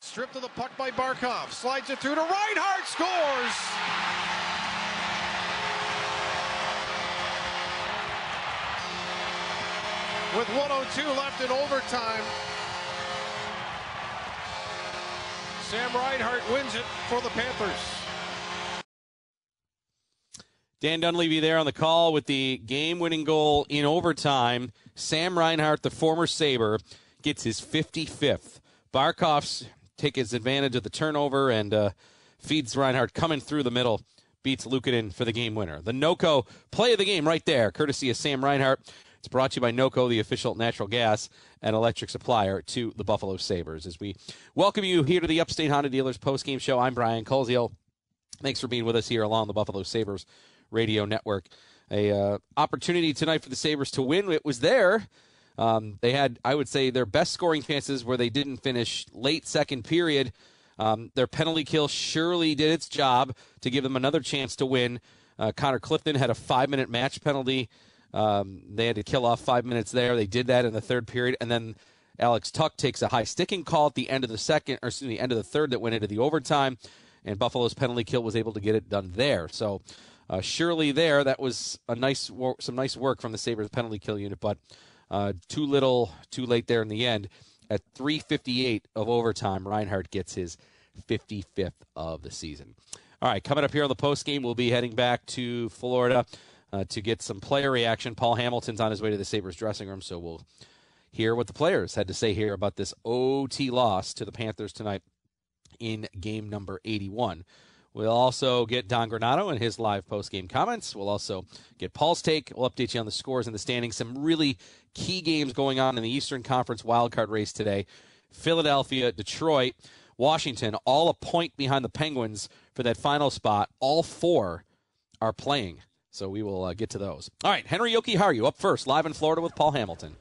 Stripped of the puck by Barkov. Slides it through to Reinhart. Scores! With 1:02 left in overtime, Sam Reinhart wins it for the Panthers. Dan Dunleavy there on the call with the game-winning goal in overtime. Sam Reinhart, the former Sabre, gets his 55th. Barkov's takes advantage of the turnover and feeds Reinhart coming through the middle. Beats Luukkonen for the game winner. The NOCO play of the game right there, courtesy of Sam Reinhart. It's brought to you by NOCO, the official natural gas and electric supplier to the Buffalo Sabres. As we welcome you here to the Upstate Honda Dealers postgame show, I'm Brian Koziel. Thanks for being with us here along the Buffalo Sabres radio network. A opportunity tonight for the Sabres to win. It was there. They had, I would say, their best scoring chances where they didn't finish late second period. Their penalty kill surely did its job to give them another chance to win. Connor Clifton had a 5-minute match penalty. They had to kill off 5 minutes there. They did that in the third period, and then Alex Tuch takes a high sticking call at the end of the end of the third that went into the overtime, and Buffalo's penalty kill was able to get it done there. So surely there, that was some nice work from the Sabres penalty kill unit, but too little, too late there in the end. At 3:58 of overtime, Reinhart gets his 55th of the season. All right, coming up here on the postgame, we'll be heading back to Florida to get some player reaction. Paul Hamilton's on his way to the Sabres dressing room, so we'll hear what the players had to say here about this OT loss to the Panthers tonight in game number 81. We'll also get Don Granato and his live post-game comments. We'll also get Paul's take. We'll update you on the scores and the standings. Some really key games going on in the Eastern Conference wildcard race today. Philadelphia, Detroit, Washington, all a point behind the Penguins for that final spot. All four are playing, so we will get to those. All right, Henry Jokiharju up first, live in Florida with Paul Hamilton.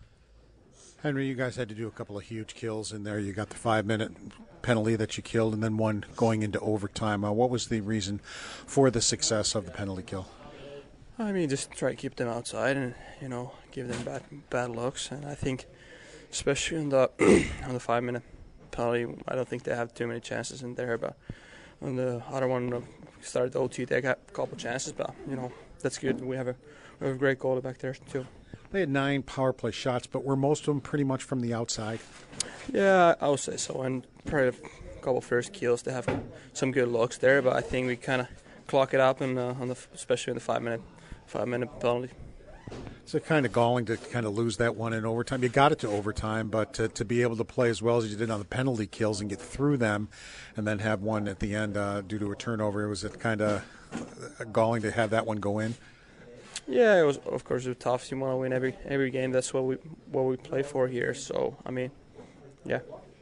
Henry, you guys had to do a couple of huge kills in there. You got the 5-minute penalty that you killed and then one going into overtime. What was the reason for the success of the penalty kill? I mean, just try to keep them outside and, give them bad looks. And I think, especially on the 5-minute penalty, I don't think they have too many chances in there. But on the other one, started the OT, they got a couple chances. But, that's good. We have a great goalie back there, too. They had 9 power play shots, but were most of them pretty much from the outside? Yeah, I would say so. And probably a couple first kills, they have some good looks there. But I think we kind of clock it up, especially in the 5-minute penalty. It's kind of galling to kind of lose that one in overtime. You got it to overtime, but to be able to play as well as you did on the penalty kills and get through them and then have one at the end due to a turnover, was it kind of galling to have that one go in? Yeah, it was. Of course, it was tough. You want to win every game. That's what we play for here. So, I mean, yeah.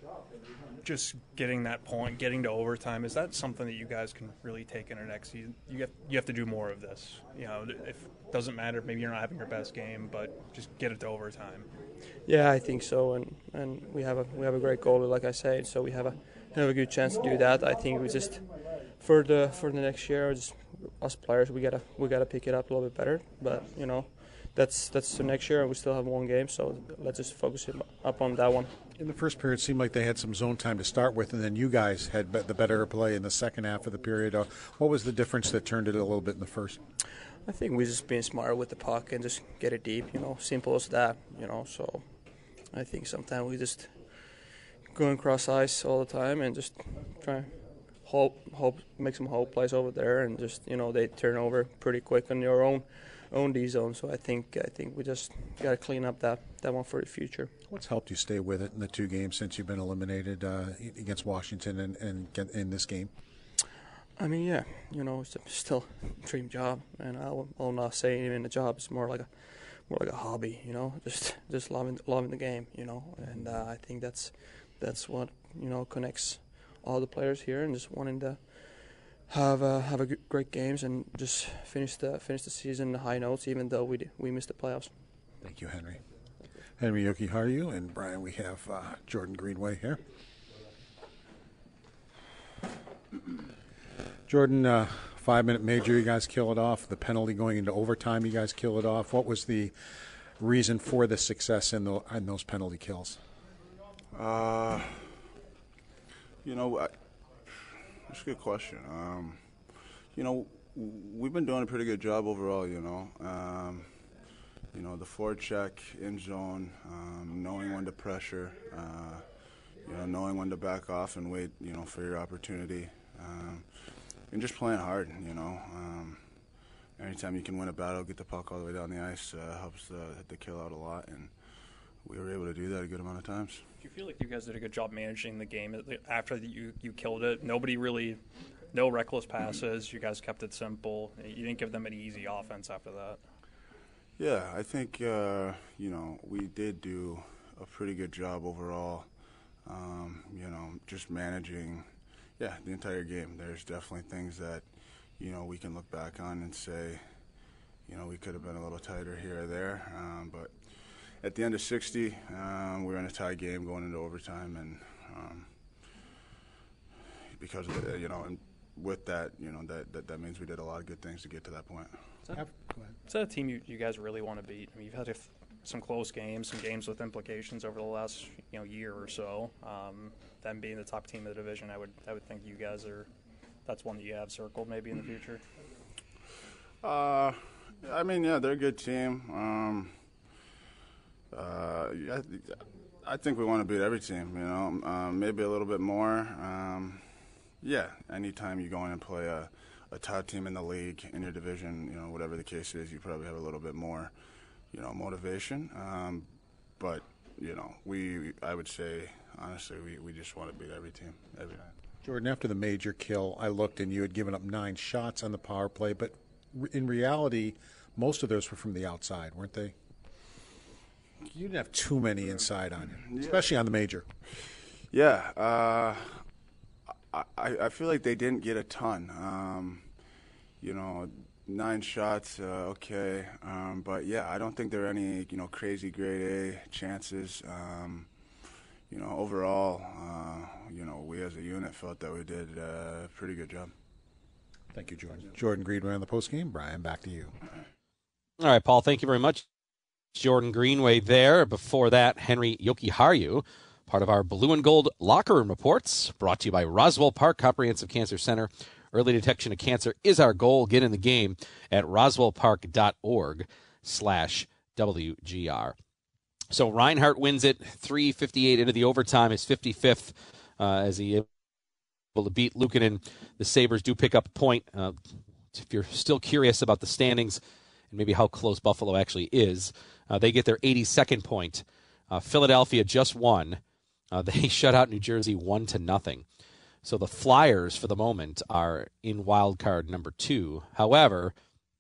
Just getting that point, getting to overtime, is that something that you guys can really take into next season? You have to do more of this. If it doesn't matter, maybe you're not having your best game, but just get it to overtime. Yeah, I think so, and we have a great goalie, like I said, so we have a good chance to do that. I think we just for the next year, just us players, we gotta pick it up a little bit better. But that's the next year, and we still have one game, so let's just focus up on that one. In the first period, it seemed like they had some zone time to start with, and then you guys had the better play in the second half of the period. What was the difference that turned it a little bit in the first? I think we just being smarter with the puck and just get it deep. Simple as that. So I think sometimes we just going cross ice all the time and just try hope make some hope plays over there, and just they turn over pretty quick on your own D zone. So I think we just got to clean up that one for the future. What's helped you stay with it in the 2 games since you've been eliminated against Washington and in this game? I mean, yeah, it's still a dream job, and I'll not say even a job. It's more like a hobby, just loving the game, and I think that's what connects all the players here, and just wanting to have a great games and just finish the season on high notes, even though we missed the playoffs. Thank you, Henry. Henry Jokiharju, and Brian, we have Jordan Greenway here. Jordan, 5-minute major, you guys kill it off. The penalty going into overtime, you guys kill it off. What was the reason for the success in those penalty kills? That's a good question. We've been doing a pretty good job overall, the forecheck, in zone, knowing when to pressure, knowing when to back off and wait, for your opportunity, and just playing hard, Anytime you can win a battle, get the puck all the way down the ice, helps the kill out a lot, and we were able to do that a good amount of times. Do you feel like you guys did a good job managing the game after you killed it? No reckless passes. You guys kept it simple. You didn't give them any easy offense after that. Yeah, I think, we did do a pretty good job overall, just managing, the entire game. There's definitely things that, we can look back on and say, we could have been a little tighter here or there. But at the end of 60, we're in a tie game going into overtime, and because of it, and with that, that means we did a lot of good things to get to that point. Is that a team you guys really want to beat? I mean, you've had some close games, some games with implications over the last year or so. Them being the top team of the division, I would think you guys are. That's one that you have circled maybe in the future. They're a good team. I think we want to beat every team. Maybe a little bit more. Anytime you go in and play a top team in the league in your division, whatever the case is, you probably have a little bit more, motivation. But I would say honestly, we just want to beat every team every night. Jordan, after the major kill, I looked and you had given up 9 shots on the power play, but in reality, most of those were from the outside, weren't they? You didn't have too many inside on you, especially on the major. Yeah, I feel like they didn't get a ton. 9 shots, okay, but I don't think there are any crazy grade A chances. Overall, we as a unit felt that we did a pretty good job. Thank you, Jordan. Jordan Greenway on the postgame. Brian, back to you. All right, Paul, thank you very much. Jordan Greenway there. Before that, Henry Jokiharju, part of our Blue and Gold Locker Room Reports, brought to you by Roswell Park Comprehensive Cancer Center. Early detection of cancer is our goal. Get in the game at roswellpark.org/WGR. So Reinhart wins it, 3:58 into the overtime, his 55th, as he able to beat Luukkonen. The Sabres do pick up a point. If you're still curious about the standings and maybe how close Buffalo actually is, they get their 82nd point. Philadelphia just won. They shut out New Jersey 1-0. So the Flyers, for the moment, are in wild card number 2. However,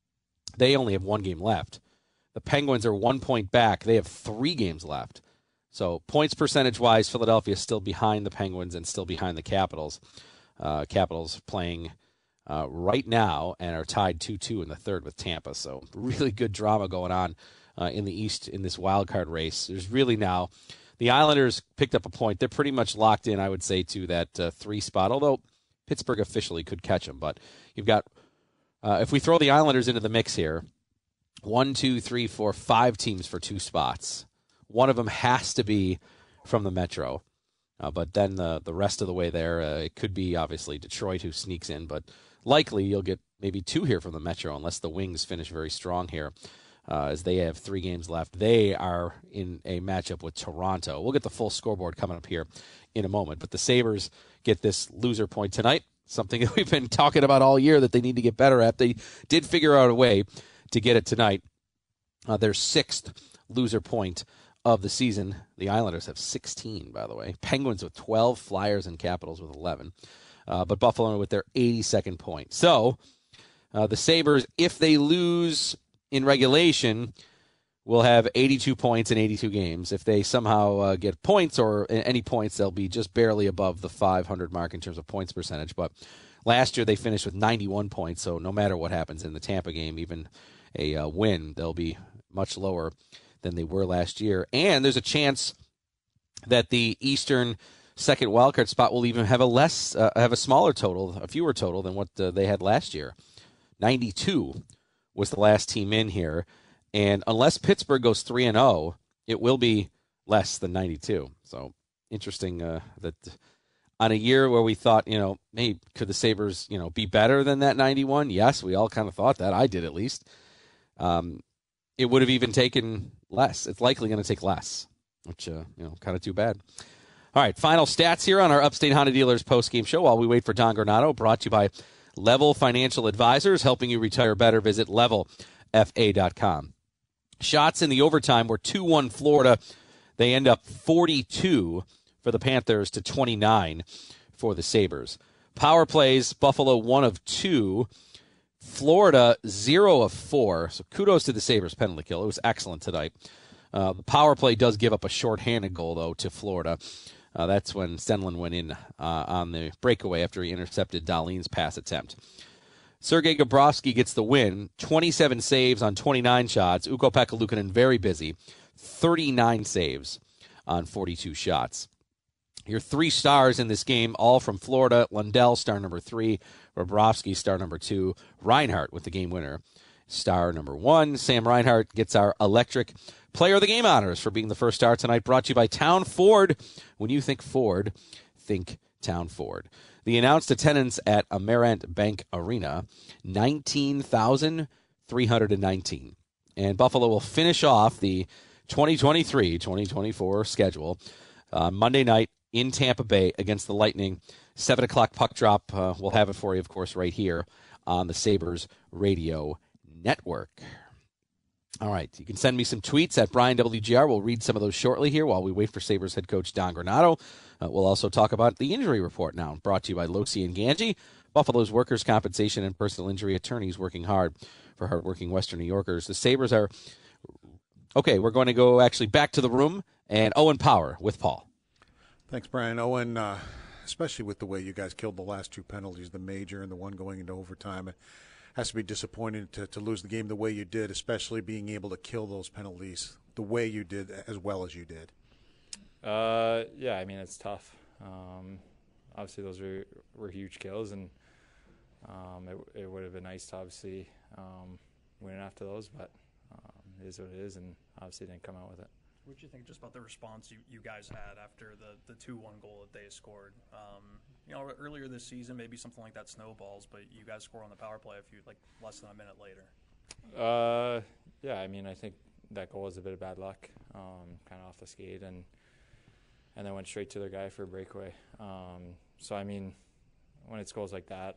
they only have 1 game left. The Penguins are 1 point back. They have 3 games left. So points percentage-wise, Philadelphia is still behind the Penguins and still behind the Capitals. Capitals playing right now and are tied 2-2 in the third with Tampa. So really good drama going on in the East in this wild card race. There's really now the Islanders picked up a point. They're pretty much locked in, I would say, to that 3 spot, although Pittsburgh officially could catch them. But you've got, if we throw the Islanders into the mix here, 1, 2, 3, 4, 5 teams for 2 spots. One of them has to be from the Metro. But then the rest of the way there, it could be obviously Detroit who sneaks in. But likely you'll get maybe 2 here from the Metro unless the Wings finish very strong here as they have 3 games left. They are in a matchup with Toronto. We'll get the full scoreboard coming up here in a moment. But the Sabres get this loser point tonight, something that we've been talking about all year that they need to get better at. They did figure out a way to get it tonight. Their 6th loser point of the season. The Islanders have 16, by the way. Penguins with 12, Flyers and Capitals with 11. But Buffalo with their 82nd point. So the Sabres, if they lose in regulation, will have 82 points in 82 games. If they somehow get points or any points, they'll be just barely above the 500 mark in terms of points percentage. But last year they finished with 91 points, so no matter what happens in the Tampa game, even a win, they'll be much lower than they were last year. And there's a chance that the Eastern second wildcard spot will even have a smaller total, a fewer total than what they had last year. 92 was the last team in here. And unless Pittsburgh goes 3-0, it will be less than 92. So interesting that on a year where we thought, maybe could the Sabres, be better than that 91? Yes, we all kind of thought that. I did at least. It would have even taken less. It's likely going to take less, which, kind of too bad. All right, final stats here on our Upstate Honda Dealers postgame show while we wait for Don Granato, brought to you by Level Financial Advisors, helping you retire better. Visit levelfa.com. Shots in the overtime were 2-1 Florida. They end up 42 for the Panthers to 29 for the Sabres. Power plays, Buffalo 1 of 2. Florida 0 of 4. So kudos to the Sabres penalty kill. It was excellent tonight. The power play does give up a shorthanded goal, though, to Florida. That's when Stenlund went in on the breakaway after he intercepted Dahlin's pass attempt. Sergei Bobrovsky gets the win. 27 saves on 29 shots. Ukko-Pekka Luukkonen very busy. 39 saves on 42 shots. Your 3 stars in this game, all from Florida. Lundell, star number 3. Bobrovsky, star number 2. Reinhart with the game winner, star number 1. Sam Reinhart gets our electric Player of the Game honors for being the first star tonight, brought to you by Town Ford. When you think Ford, think Town Ford. The announced attendance at Amerant Bank Arena, 19,319. And Buffalo will finish off the 2023-2024 schedule Monday night in Tampa Bay against the Lightning. 7 o'clock puck drop. We'll have it for you, of course, right here on the Sabres Radio Network. All right, you can send me some tweets at BrianWGR. We'll read some of those shortly here while we wait for Sabres head coach Don Granato. We'll also talk about the injury report now, brought to you by Losi and Ganji, Buffalo's workers' compensation and personal injury attorneys working hard for hardworking Western New Yorkers. The Sabres are... Okay, we're going to go actually back to the room, and Owen Power with Paul. Thanks, Brian. Owen, especially with the way you guys killed the last 2 penalties, the major and the one going into overtime, it has to be disappointing to lose the game the way you did, especially being able to kill those penalties the way you did as well as you did. Yeah, I mean, it's tough. Obviously, those were huge kills, and it would have been nice to obviously win after those, but it is what it is, and obviously didn't come out with it. What did you think just about the response you guys had after the 2-1 goal that they scored? Earlier this season, maybe something like that snowballs, but you guys score on the power play less than a minute later. Yeah, I mean, I think that goal was a bit of bad luck, kind of off the skate, and then went straight to their guy for a breakaway. So, I mean, when it's goals like that,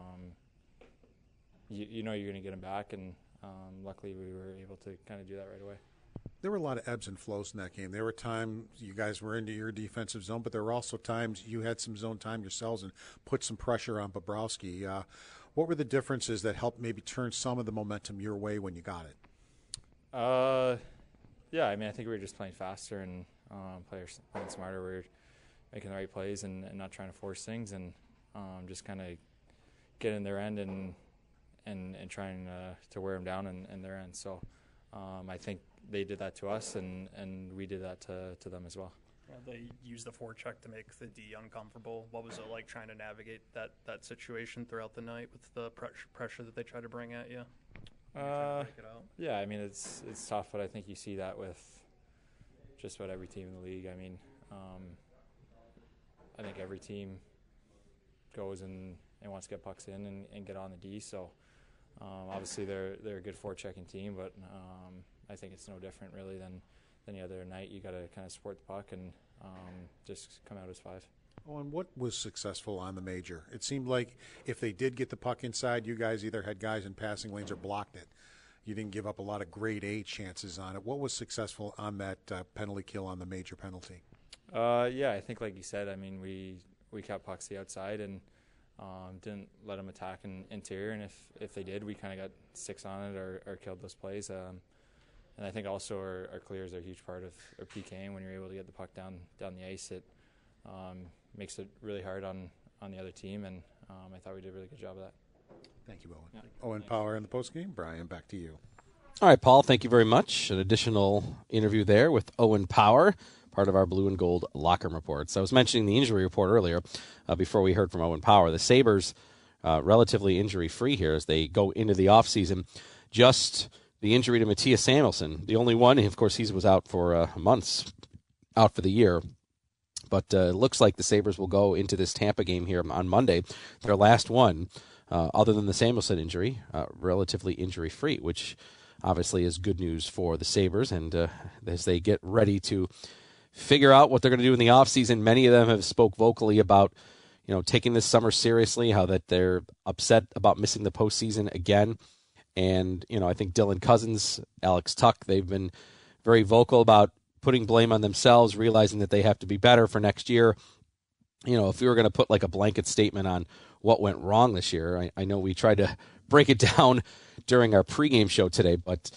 you know you're going to get them back, and luckily we were able to kind of do that right away. There were a lot of ebbs and flows in that game. There were times you guys were into your defensive zone, but there were also times you had some zone time yourselves and put some pressure on Bobrovsky. What were the differences that helped maybe turn some of the momentum your way when you got it? Yeah, I mean, I think we were just playing faster and playing smarter. We were making the right plays and not trying to force things, and just kind of get in their end and trying to wear them down in their end. So I think they did that to us, and we did that to them as well. Yeah, they used the forecheck to make the D uncomfortable. What was it like trying to navigate that situation throughout the night with the pressure that they tried to bring at you? Yeah, I mean, it's tough, but I think you see that with just about every team in the league. I mean, I think every team goes and wants to get pucks in and get on the D. So obviously they're a good forechecking team, but I think it's no different really than any other night. You got to kind of support the puck and just come out as 5. Oh, and what was successful on the major? It seemed like if they did get the puck inside, you guys either had guys in passing lanes or blocked it. You didn't give up a lot of grade A chances on it. What was successful on that penalty kill on the major penalty? Yeah, I think like you said, I mean, we kept pucks the outside and didn't let them attack in interior, and if they did, we kind of got 6 on it or killed those plays. And I think also our clears are a huge part of our PKing. When you're able to get the puck down the ice, it makes it really hard on the other team, and I thought we did a really good job of that. Thank you, Owen. Yeah. Owen Power in the postgame. Brian, back to you. All right, Paul, thank you very much. An additional interview there with Owen Power, part of our Blue and Gold Locker Reports. I was mentioning the injury report earlier before we heard from Owen Power. The Sabres relatively injury-free here as they go into the offseason. Just the injury to Mattias Samuelsson, the only one. Of course, he was out for months, out for the year. But it looks like the Sabres will go into this Tampa game here on Monday, their last one, other than the Samuelsson injury, relatively injury-free, which obviously is good news for the Sabres. And as they get ready to figure out what they're going to do in the offseason, many of them have spoke vocally about taking this summer seriously, how that they're upset about missing the postseason again. And, I think Dylan Cousins, Alex Tuch, they've been very vocal about putting blame on themselves, realizing that they have to be better for next year. If we were going to put like a blanket statement on what went wrong this year, I know we tried to break it down during our pregame show today, but,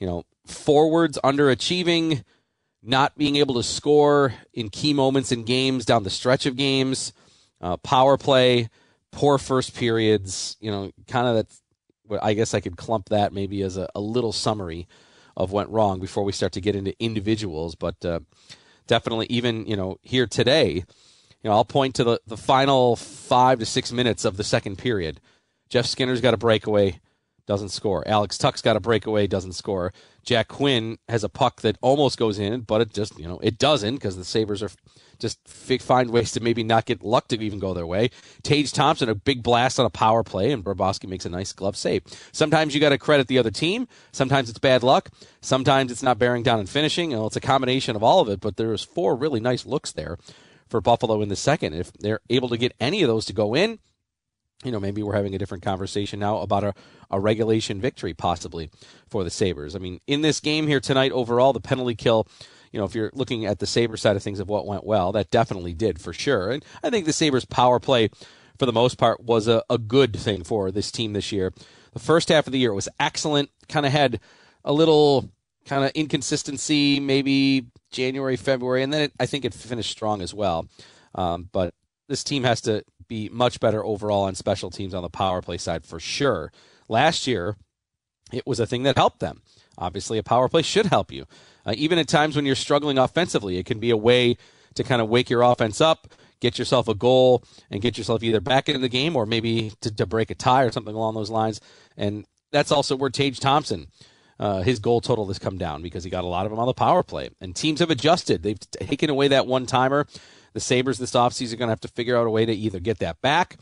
forwards underachieving, not being able to score in key moments in games down the stretch of games, power play, poor first periods, kind of that's what I guess I could clump that maybe as a little summary of what went wrong before we start to get into individuals. But definitely even, here today, I'll point to the final 5 to 6 minutes of the second period. Jeff Skinner's got a breakaway, doesn't score. Alex Tuch's got a breakaway, doesn't score. Jack Quinn has a puck that almost goes in, but it just, it doesn't, because the Sabres are just find ways to maybe not get luck to even go their way. Tage Thompson, a big blast on a power play, and Bobrovsky makes a nice glove save. Sometimes you got to credit the other team. Sometimes it's bad luck. Sometimes it's not bearing down and finishing. It's a combination of all of it, but there was 4 really nice looks there for Buffalo in the second. If they're able to get any of those to go in, maybe we're having a different conversation now about a regulation victory possibly for the Sabres. I mean, in this game here tonight, overall, the penalty kill, if you're looking at the Sabres side of things of what went well, that definitely did for sure. And I think the Sabres power play, for the most part, was a good thing for this team this year. The first half of the year was excellent, kind of had a little kind of inconsistency, maybe January, February, and then I think it finished strong as well. But this team has to be much better overall on special teams on the power play side for sure. Last year, it was a thing that helped them. Obviously, a power play should help you. Even at times when you're struggling offensively, it can be a way to kind of wake your offense up, get yourself a goal, and get yourself either back into the game or maybe to break a tie or something along those lines. And that's also where Tage Thompson, his goal total has come down because he got a lot of them on the power play. And teams have adjusted. They've taken away that one-timer. The Sabres this offseason are going to have to figure out a way to either get that back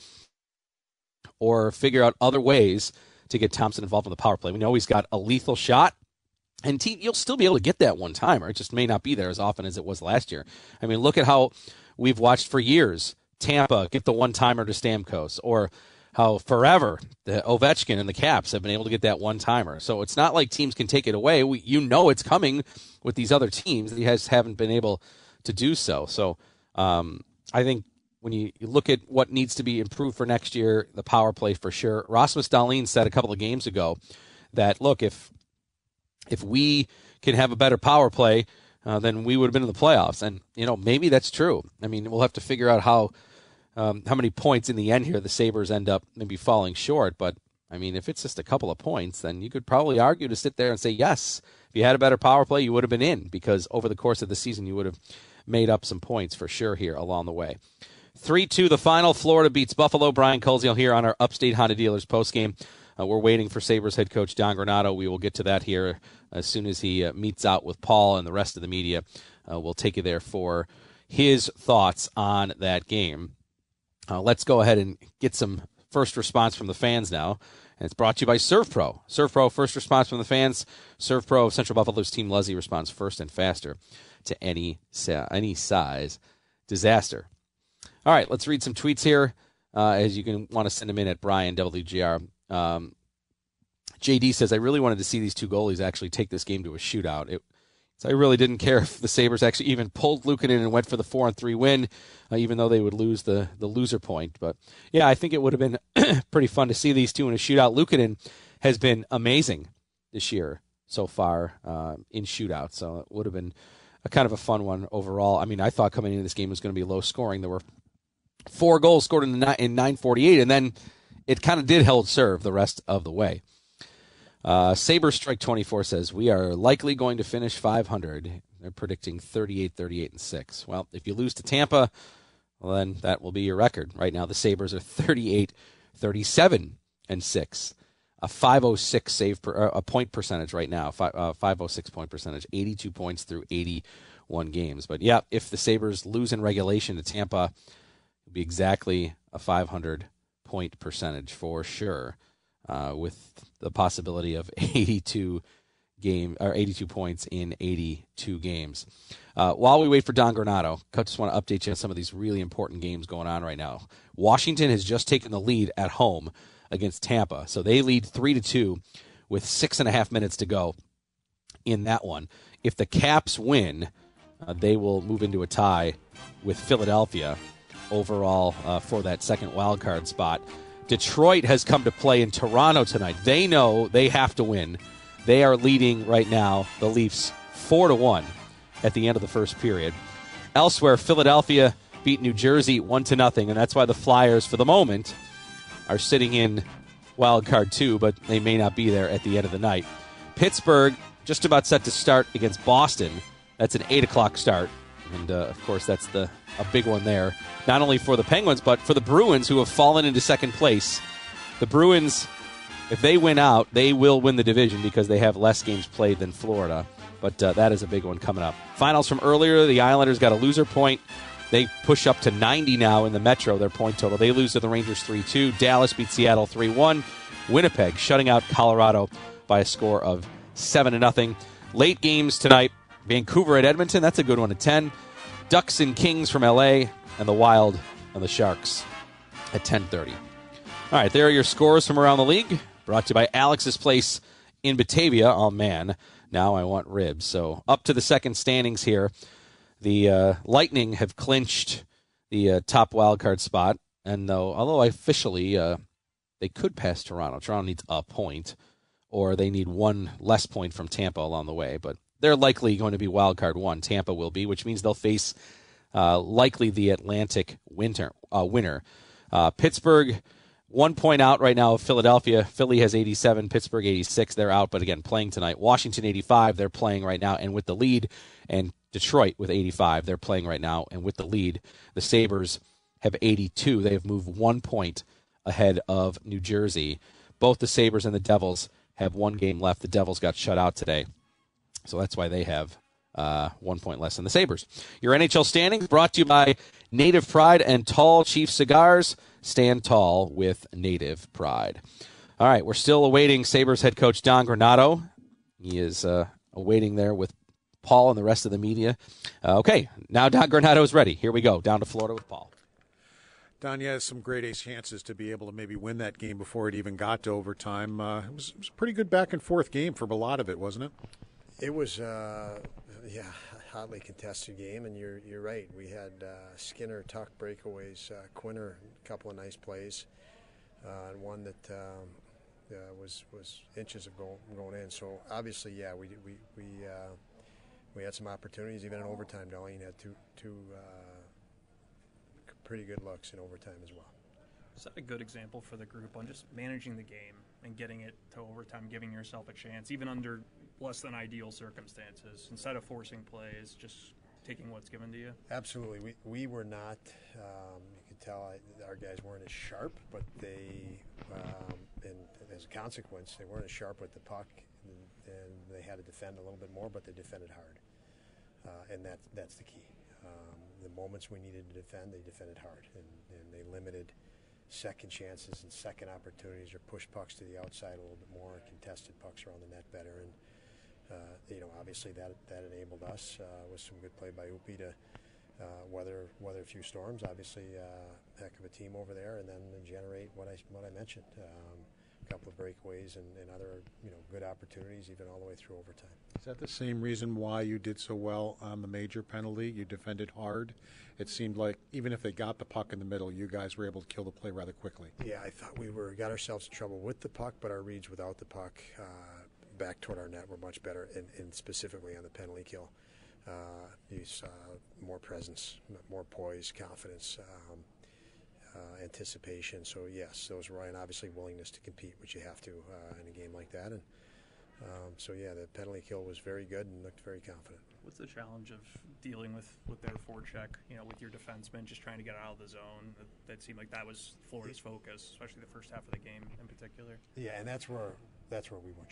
or figure out other ways to get Thompson involved in the power play. We know he's got a lethal shot, and you'll still be able to get that one-timer. It just may not be there as often as it was last year. I mean, look at how we've watched for years Tampa get the one-timer to Stamkos, or how forever the Ovechkin and the Caps have been able to get that one-timer. So it's not like teams can take it away. It's coming with these other teams. They haven't been able to do so. So I think when you look at what needs to be improved for next year, the power play for sure. Rasmus Dahlin said a couple of games ago that, look, if we can have a better power play, then we would have been in the playoffs. And, maybe that's true. I mean, we'll have to figure out how many points in the end here the Sabres end up maybe falling short. But, I mean, if it's just a couple of points, then you could probably argue to sit there and say, yes, if you had a better power play, you would have been in, because over the course of the season, you would have made up some points for sure here along the way. 3-2 the final. Florida beats Buffalo. Brian Koziel here on our Upstate Honda Dealers postgame. We're waiting for Sabres head coach Don Granato. We will get to that here as soon as he meets out with Paul and the rest of the media. We'll take you there for his thoughts on that game. Let's go ahead and get some first response from the fans now. And it's brought to you by ServPro. ServPro, first response from the fans. ServPro, Central Buffalo's Team Luzzy, responds first and faster to any size disaster. All right, let's read some tweets here, as you can want to send them in at Brian WGR. JD says, I really wanted to see these two goalies actually take this game to a shootout. So I really didn't care if the Sabres actually even pulled Luukkonen and went for the 4-3 win, even though they would lose the loser point. But, yeah, I think it would have been pretty fun to see these two in a shootout. Luukkonen has been amazing this year so far in shootouts, so it would have been a kind of a fun one overall. I mean, I thought coming into this game was going to be low scoring. There were 4 goals scored in 9:48, and then it kind of did hold serve the rest of the way. Saber Strike 24 says, we are likely going to finish 500. They're predicting 38, 38, and 6. Well, if you lose to Tampa, well, then that will be your record. Right now, the Sabres are 38, 37, and 6. A 506 a point percentage right now, 506 point percentage, 82 points through 81 won games. But, yeah, if the Sabres lose in regulation to Tampa, it'll be exactly a 500-point percentage for sure, with the possibility of 82 points in 82 games. While we wait for Don Granato, I just want to update you on some of these really important games going on right now. Washington has just taken the lead at home against Tampa. So they lead 3-2 with 6.5 minutes to go in that one. If the Caps win, they will move into a tie with Philadelphia overall for that second wild card spot. Detroit has come to play in Toronto tonight. They know they have to win. They are leading right now, the Leafs, 4-1 at the end of the first period. Elsewhere, Philadelphia beat New Jersey 1-0, and that's why the Flyers, for the moment, are sitting in wild card 2, but they may not be there at the end of the night. Pittsburgh just about set to start against Boston. That's an 8 o'clock start, and of course that's a big one there, not only for the Penguins, but for the Bruins, who have fallen into second place. The Bruins, if they win out, they will win the division because they have less games played than Florida. But that is a big one coming up. Finals from earlier, the Islanders got a loser point. They push up to 90 now in the Metro, their point total. They lose to the Rangers 3-2. Dallas beat Seattle 3-1. Winnipeg shutting out Colorado by a score of 7-0. Late games tonight, Vancouver at Edmonton. That's a good one at 10. Ducks and Kings from L.A. and the Wild and the Sharks at 10:30. All right, there are your scores from around the league. Brought to you by Alex's Place in Batavia. Oh, man, now I want ribs. So up to the second standings here. The Lightning have clinched the top wildcard spot. And although officially they could pass Toronto. Toronto needs a point, or they need one less point from Tampa along the way. But they're likely going to be wildcard 1. Tampa will be, which means they'll face likely the Atlantic winner. Pittsburgh, 1 point out right now of Philadelphia. Philly has 87, Pittsburgh 86. They're out, but again, playing tonight. Washington 85, they're playing right now and with the lead. And Detroit with 85, they're playing right now and with the lead. The Sabres have 82. They have moved 1 point ahead of New Jersey. Both the Sabres and the Devils have 1 game left. The Devils got shut out today, so that's why they have 1 point less than the Sabres. Your NHL standings brought to you by Native Pride and Tall Chief Cigars. Stand tall with Native Pride. All right, we're still awaiting Sabres head coach Don Granato. He is awaiting there with Paul and the rest of the media. Okay, now Don Granato is ready. Here we go, down to Florida with Paul. Don, you had some great ace chances to be able to maybe win that game before it even got to overtime. It was a pretty good back and forth game for a lot of it, wasn't it? It was, a hotly contested game, and you're right. We had Skinner, Tuck breakaways, Quinner, a couple of nice plays, and one that was inches of going in. So obviously, yeah, we had some opportunities, even in overtime. Darlene had two pretty good looks in overtime as well. Is that a good example for the group on just managing the game and getting it to overtime, giving yourself a chance, even under less than ideal circumstances, instead of forcing plays, just taking what's given to you? Absolutely. We were not, you could tell our guys weren't as sharp, but they, and as a consequence, they weren't as sharp with the puck, and they had to defend a little bit more, but they defended hard. And that's the key. The moments we needed to defend, they defended hard, and they limited second chances and second opportunities, or push pucks to the outside a little bit more, contested pucks around the net better, and obviously that enabled us with some good play by Upi to weather a few storms. Obviously, heck of a team over there, and then generate what I mentioned. A couple of breakaways and other good opportunities, even all the way through overtime. Is that the same reason why you did so well on the major penalty? You defended hard. It seemed like even if they got the puck in the middle, you guys were able to kill the play rather quickly. Yeah, I thought we got ourselves in trouble with the puck, but our reads without the puck back toward our net were much better, and specifically on the penalty kill. You saw more presence, more poise, confidence, anticipation. So yes, those were, and obviously willingness to compete, which you have to in a game like that. And so yeah, the penalty kill was very good and looked very confident. What's the challenge of dealing with their forecheck, with your defensemen just trying to get out of the zone? That seemed like that was Florida's focus, especially the first half of the game in particular. Yeah, and that's where we weren't sharp.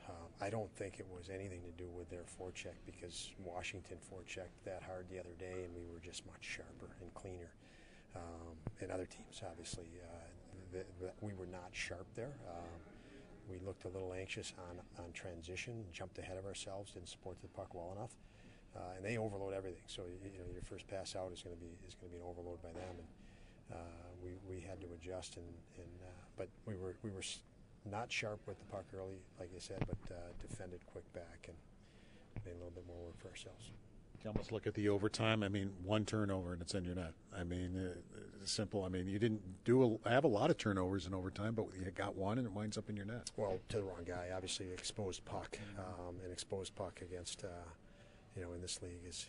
I don't think it was anything to do with their forecheck, because Washington forechecked that hard the other day, and we were just much sharper and cleaner. And other teams, obviously, we were not sharp there. We looked a little anxious on transition, jumped ahead of ourselves, didn't support the puck well enough, and they overload everything. So your first pass out is going to be an overload by them, and we had to adjust. But we were not sharp with the puck early, like I said, but defended quick back and made a little bit more work for ourselves. You almost look at the overtime. I mean, one turnover and it's in your net. I mean, it's simple. I mean, you didn't have a lot of turnovers in overtime, but you got one and it winds up in your net. Well, to the wrong guy. Obviously, exposed puck. An exposed puck against, in this league is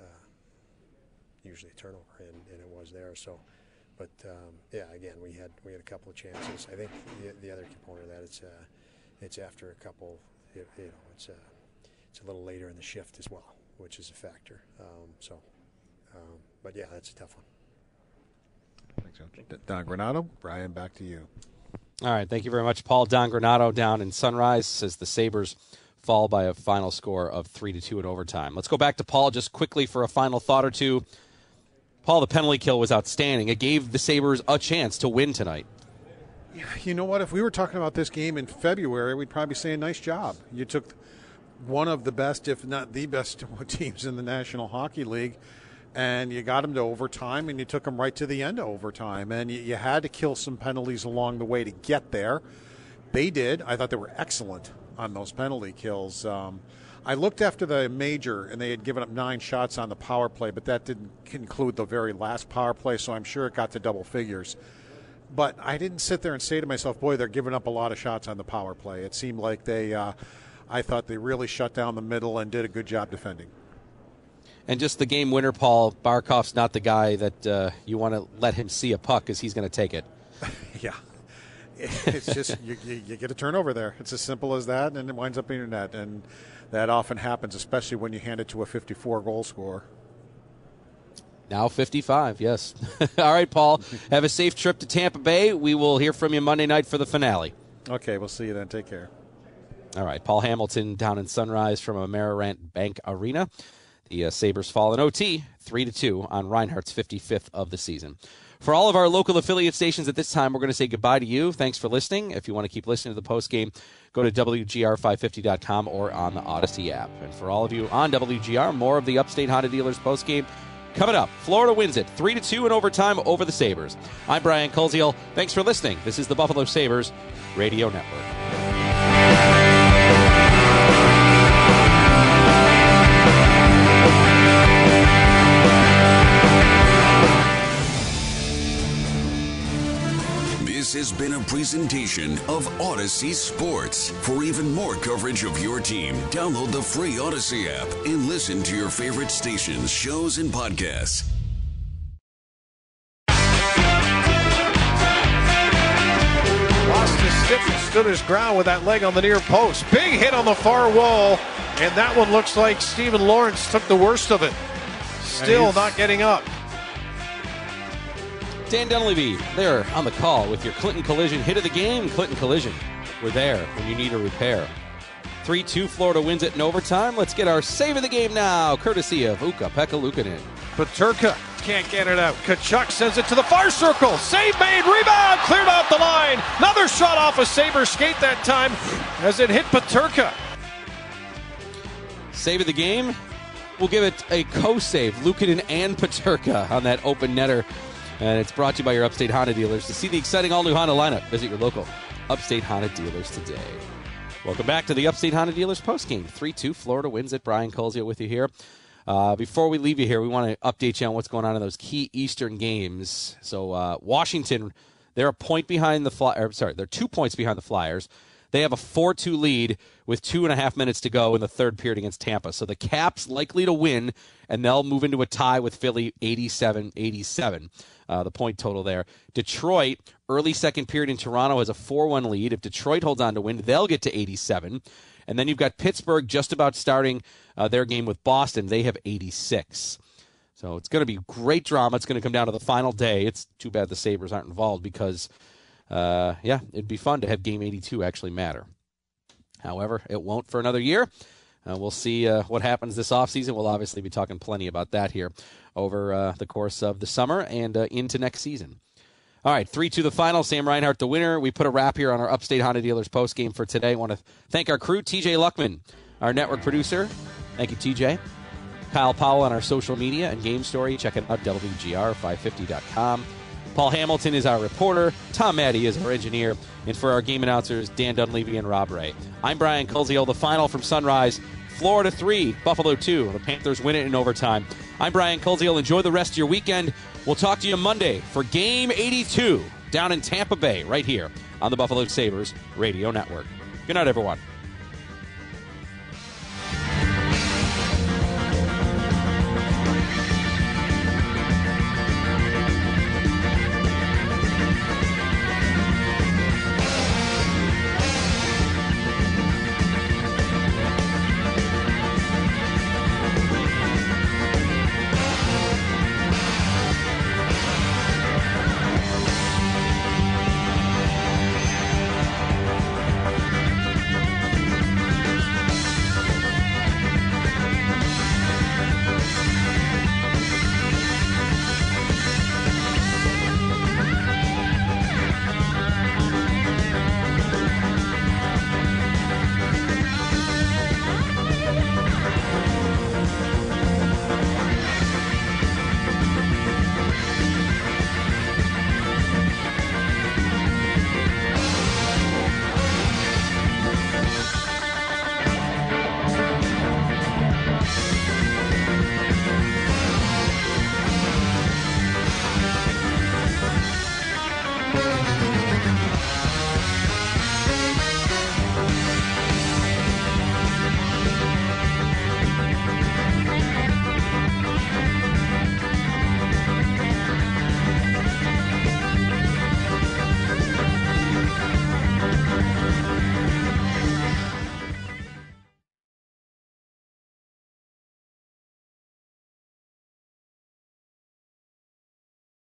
usually a turnover, and it was there. So, but again, we had a couple of chances. I think the other component of that it's after a couple. It's a little later in the shift as well, which is a factor. But yeah, that's a tough one. Thanks, Coach. Don Granato, Brian, back to you. All right, thank you very much, Paul. Don Granato down in Sunrise says the Sabres fall by a final score of 3-2 in overtime. Let's go back to Paul just quickly for a final thought or two. Paul, the penalty kill was outstanding. It gave the Sabres a chance to win tonight. You know what? If we were talking about this game in February, we'd probably say a nice job. You took one of the best, if not the best, teams in the National Hockey League, and you got them to overtime, and you took them right to the end of overtime. And you had to kill some penalties along the way to get there. They did. I thought they were excellent on those penalty kills. I looked after the major, and they had given up 9 shots on the power play, but that didn't include the very last power play, so I'm sure it got to double figures. But I didn't sit there and say to myself, boy, they're giving up a lot of shots on the power play. It seemed like I thought they really shut down the middle and did a good job defending. And just the game winner, Paul, Barkov's not the guy that you want to let him see a puck because he's going to take it. Yeah. It's just you get a turnover there. It's as simple as that, and it winds up in your net. And that often happens, especially when you hand it to a 54-goal scorer. Now 55, yes. All right, Paul, have a safe trip to Tampa Bay. We will hear from you Monday night for the finale. Okay, we'll see you then. Take care. All right, Paul Hamilton down in Sunrise from Amerirant Bank Arena. The Sabres fall in OT 3-2 on Reinhardt's 55th of the season. For all of our local affiliate stations at this time, we're going to say goodbye to you. Thanks for listening. If you want to keep listening to the postgame, go to WGR550.com or on the Odyssey app. And for all of you on WGR, more of the Upstate Honda Dealers postgame coming up. Florida wins it 3-2 in overtime over the Sabres. I'm Brian Koziel. Thanks for listening. This is the Buffalo Sabres Radio Network. This has been a presentation of Odyssey Sports. For even more coverage of your team, download the free Odyssey app and listen to your favorite stations, shows, and podcasts. Lost his stick and stood his ground with that leg on the near post. Big hit on the far wall, and that one looks like Stephen Lawrence took the worst of it. Still not getting up. Dan Dunleavy there on the call with your Clinton Collision hit of the game. Clinton Collision, we're there when you need a repair. 3-2, Florida wins it in overtime. Let's get our save of the game now, courtesy of Ukko-Pekka Luukkonen. Peterka can't get it out. Tkachuk sends it to the far circle. Save made, rebound, cleared off the line. Another shot off a Sabre skate that time as it hit Peterka. Save of the game, we'll give it a co-save. Luukkonen and Peterka on that open netter. And it's brought to you by your Upstate Honda dealers. To see the exciting all-new Honda lineup, visit your local Upstate Honda dealers today. Welcome back to the Upstate Honda dealers postgame. 3-2, Florida wins it. Brian Koziel with you here. Before we leave you here, we want to update you on what's going on in those key Eastern games. So Washington, they're a point behind the Flyers. Sorry, they're 2 points behind the Flyers. They have a 4-2 lead with 2.5 minutes to go in the third period against Tampa. So the Caps likely to win, and they'll move into a tie with Philly 87-87. The point total there. Detroit, early second period in Toronto, has a 4-1 lead. If Detroit holds on to win, they'll get to 87. And then you've got Pittsburgh just about starting their game with Boston. They have 86. So it's going to be great drama. It's going to come down to the final day. It's too bad the Sabres aren't involved because, it'd be fun to have Game 82 actually matter. However, it won't for another year. We'll see what happens this offseason. We'll obviously be talking plenty about that here over the course of the summer and into next season. All right, 3-2 the final. Sam Reinhart the winner. We put a wrap here on our Upstate Honda Dealers postgame for today. I want to thank our crew, TJ Luckman, our network producer. Thank you, TJ. Kyle Powell on our social media and Game Story. Check it out, WGR550.com. Paul Hamilton is our reporter. Tom Maddie is our engineer. And for our game announcers, Dan Dunleavy and Rob Ray. I'm Brian Koziel. The final from Sunrise, Florida 3, Buffalo 2. The Panthers win it in overtime. I'm Brian Koziel. Enjoy the rest of your weekend. We'll talk to you Monday for Game 82 down in Tampa Bay, right here on the Buffalo Sabres Radio Network. Good night, everyone.